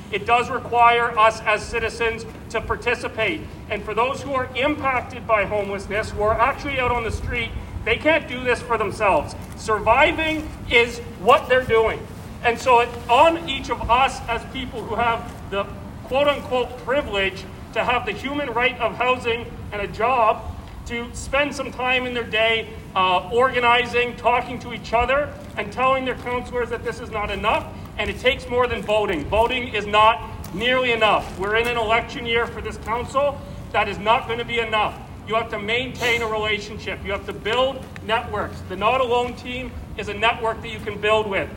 it does require us as citizens to participate. And for those who are impacted by homelessness, who are actually out on the street, they can't do this for themselves. Surviving is what they're doing. And so it's on each of us as people who have the quote-unquote privilege to have the human right of housing and a job to spend some time in their day organizing, talking to each other, and telling their councillors that this is not enough, and it takes more than voting. Voting is not nearly enough. We're in an election year for this council. That is not going to be enough. You have to maintain a relationship. You have to build networks. The Not Alone team is a network that you can build with.